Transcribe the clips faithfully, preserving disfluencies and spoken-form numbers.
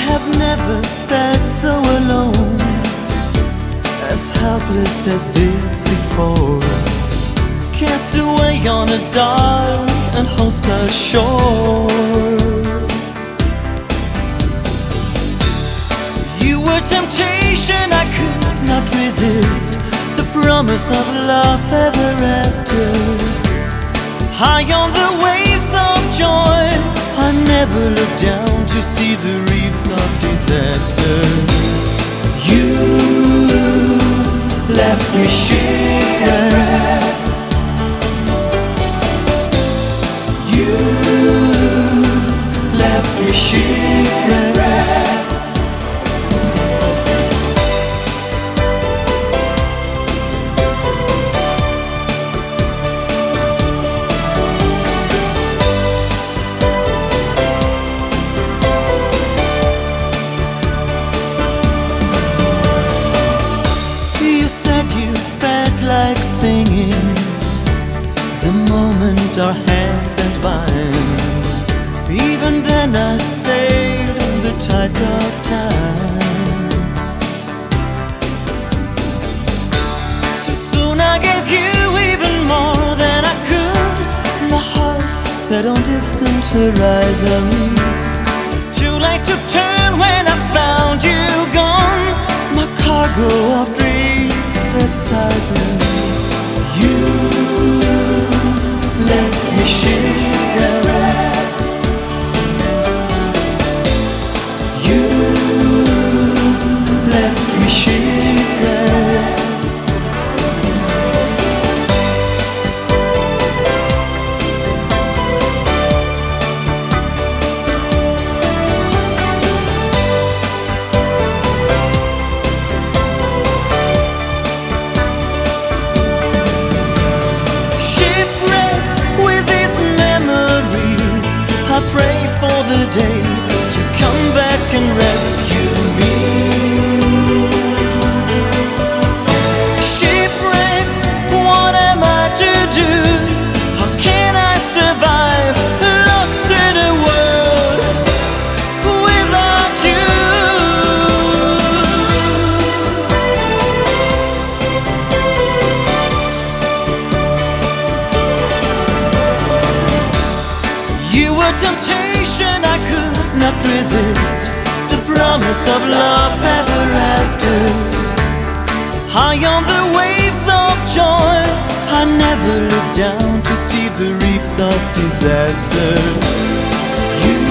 have never felt so alone, as helpless as this before, cast away on a dark and hostile shore. You were temptation I could not resist, the promise of love ever after. High on the waves of joy, I never looked down to see the reefs of disaster. You left me shipwrecked. You left me shipwrecked. Like singing the moment our hands had bind. Even then I sailed on the tides of time. Too soon I gave you even more than I could. My heart set on distant horizons. Too late to turn when I found you gone. My cargo of dreams capsizing. You left me shipwrecked. You left me shipwrecked. I pray for the day you come back and rescue me. Shipwrecked, what am I to do? How can I survive, lost in a world without you? You were temptation I could not resist, the promise of love ever after. High on the waves of joy, I never looked down to see the reefs of disaster. You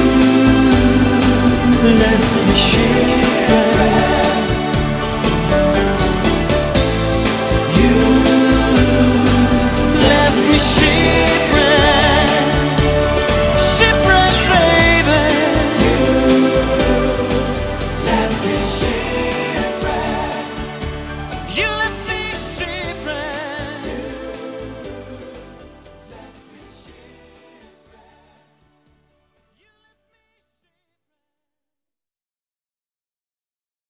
left me shipwrecked. You left me shipwrecked. You